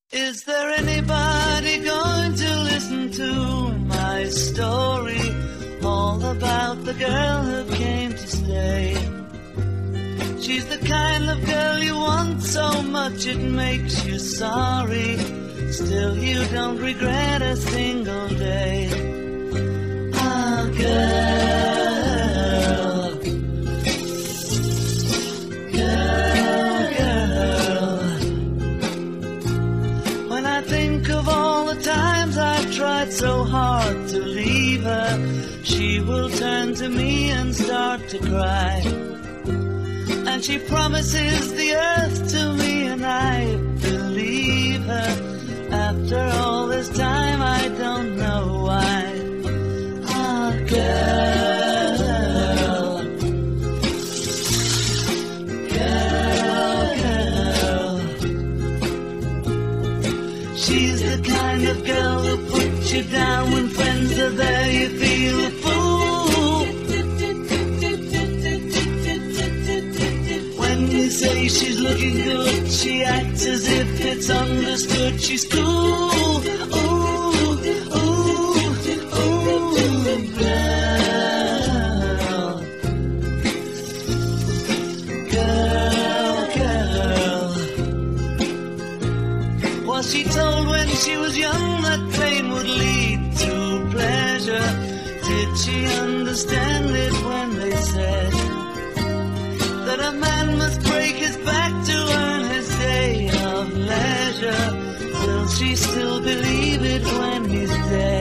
Is there anybody going to listen to my story? All about the girl who came to stay. She's the kind of girl you want so much it makes you sorry. Still you don't regret a single day. Ah, girl, girl, girl. When I think of all the times I've tried so hard to leave her, she will turn to me and start to cry. And she promises the earth to me, and I believe her. After all this time, I don't know why. Ah, girl, girl, girl. She's the kind of girl who puts you down when friends are there. You feel a fool. When you say she's looking good, she acts as if it's understood. She's cool. Ooh, ooh, ooh, girl, girl, girl. Was she told when she was young that pain would lead to pleasure? Did she understand it when they said that a man must break his back to earn his day of leisure? Will she still believe it when he's dead?